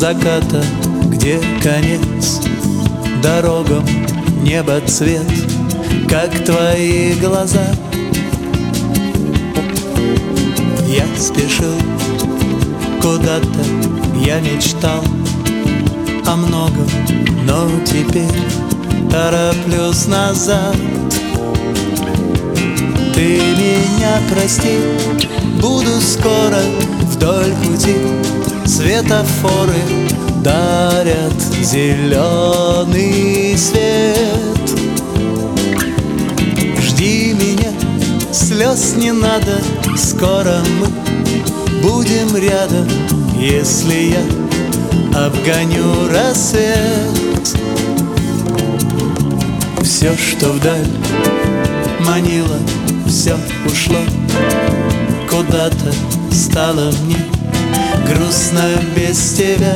заката, где конец дорогам неба цвет, как твои глаза. Я спешил куда-то, я мечтал о многом, но теперь тороплюсь назад. Ты меня прости, буду скоро вдоль пути. Светофоры дарят зеленый свет. Жди меня, слез не надо, скоро мы будем рядом, если я обгоню рассвет. Все, что вдаль манило, все ушло куда-то, стало мне грустно без тебя.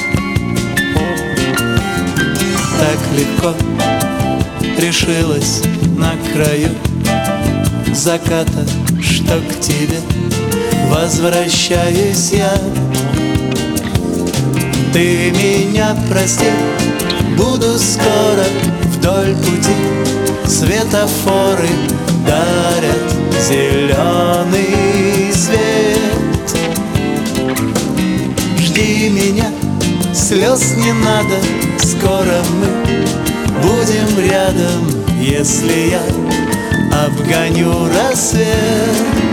Так легко решилась на краю заката, что к тебе возвращаюсь я. Ты меня прости, буду скоро вдоль пути. Светофоры дарят зеленый свет. Жди меня, слез не надо, скоро мы будем рядом, если я обгоню рассвет.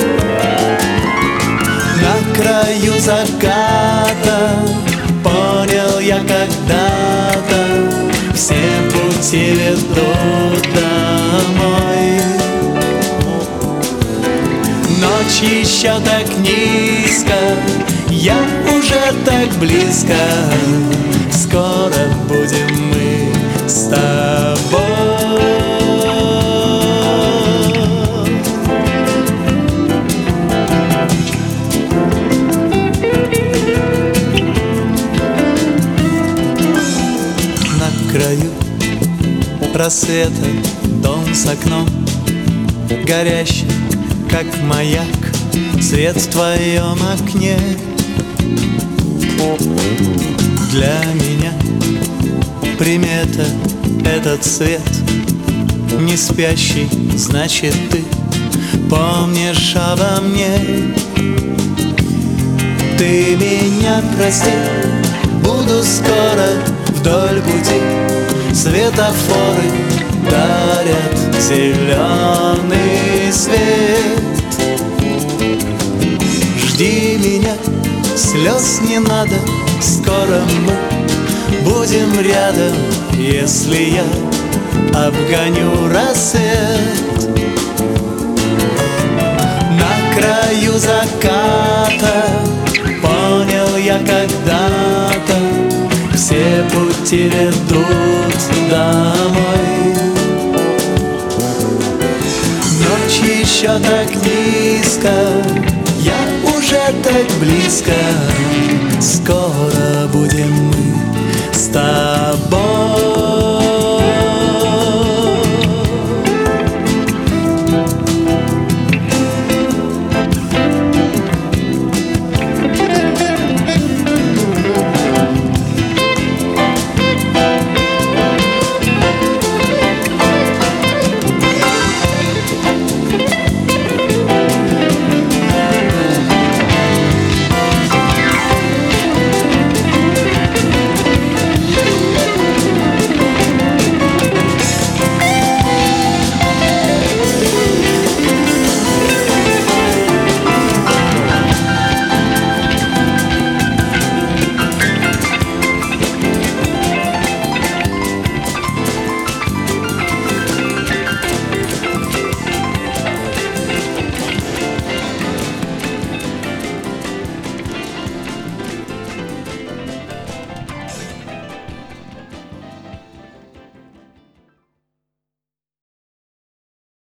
На краю заката понял я когда-то, все пути ведут домой. Ночь еще так низко, я уже так близко, скоро будем мы с тобой. На краю рассвета дом с окном горящий, как маяк, свет в твоем окне. Для меня примета этот свет, не спящий, значит ты помнишь обо мне. Ты меня прости, буду скоро вдоль пути. Светофоры дарят зеленый свет. Жди меня, слез не надо, скоро мы будем рядом, если я обгоню рассвет. На краю заката понял я когда-то, все пути ведут домой. Ночь еще так низко, я уже так близко, скоро